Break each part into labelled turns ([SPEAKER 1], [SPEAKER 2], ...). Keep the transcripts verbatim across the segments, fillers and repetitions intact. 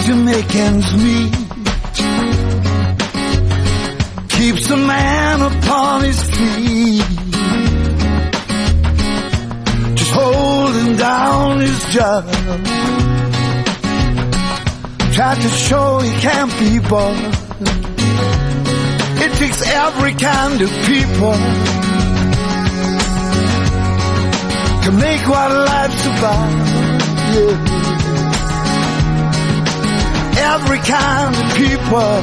[SPEAKER 1] to make ends meet, keeps a man upon his feet, just holding down his job. Tried to show he can't be bought. It takes every kind of people to make what life's about. Yeah. Every kind of people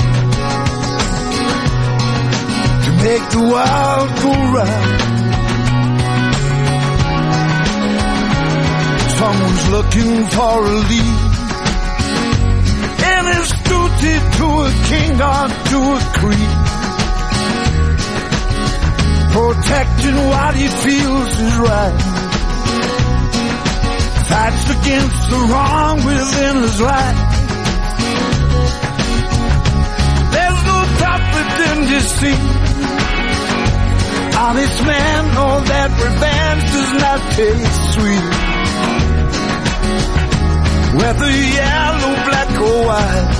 [SPEAKER 1] to make the world go round. Someone's looking for a lead, and his duty to a king or to a creed, protecting what he feels is right, fights against the wrong within his life. There's no profit in deceit. Honest man know that revenge does not taste sweet. Whether yellow, black or white,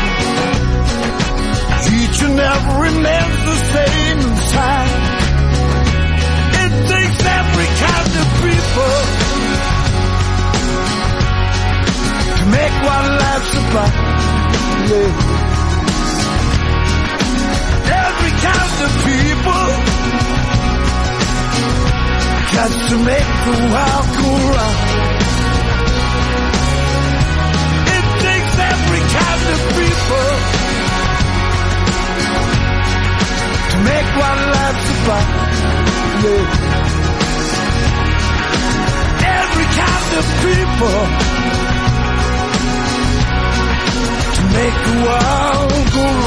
[SPEAKER 1] each and every man's the same inside. It takes every kind of people to make what life's about. Yeah. Every kind of people just to make the world go round. It takes every kind of people to make what life's about. Yeah. Every kind of people to make the world go round.